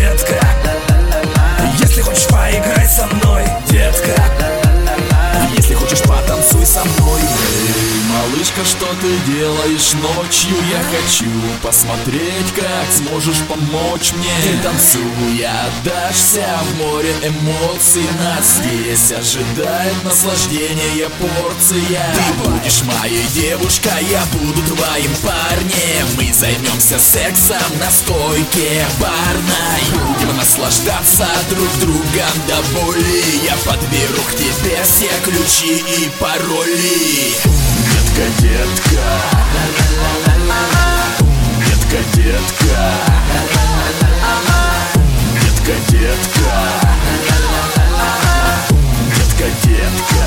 детка. Если хочешь, поиграй со мной, детка. Если хочешь, потанцуй со мной. Эй, малышка, что ты делаешь ночью? Я хочу посмотреть, как сможешь помочь мне. Ты танцуй, отдашься в море эмоций. Нас здесь ожидает наслаждение порция. Ты будешь моей девушкой, я буду твоим парнем. Мы займемся сексом на стойке барной. Будем наслаждаться друг другом до боли. Я подберу к тебе все ключи и пароли. Детка, детка, детка, детка, детка, детка, детка, детка.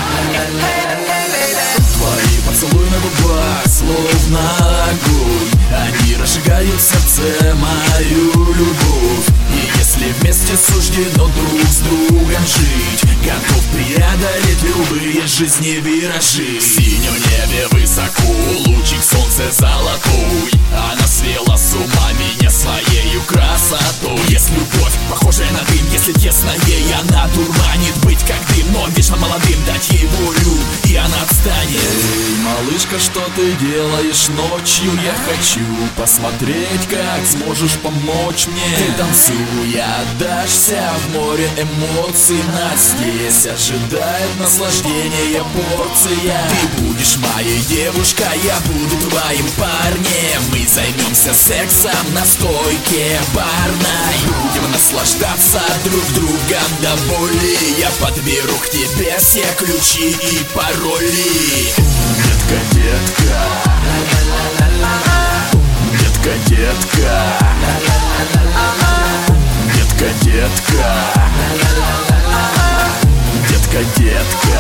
Твои поцелуи на губах словно огонь. Они разжигают в сердце мою любовь. И если вместе суждено друг с другом жить, готов преодолеть любые жизни виражи. В синем небе высоко лучик солнца золотой. Она свела с ума меня своею красотой. Есть любовь, похожая на дым. Если тесно ей, она дурманит. Быть как дым, но вечно молодым. Дать ей волю, и она отстанет. Эй, малышка, что ты делаешь ночью? Я хочу посмотреть, как сможешь помочь мне. Ты танцуй, отдашься в море эмоций. Нас здесь ожидает наслаждение порция. Ты будешь моей девушкой, я буду твоим парнем. Мы займемся сексом на стойке барной. Будем наслаждаться друг другом до боли. Я подберу к тебе все ключи и пароли. Детка, детка, детка, детка, детка, детка, детка, детка.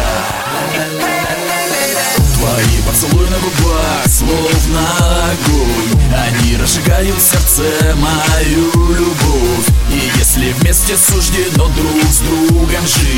Твои поцелуи на губах словно огонь. Они разжигают в сердце мою любовь. И если вместе суждено друг с другом жить,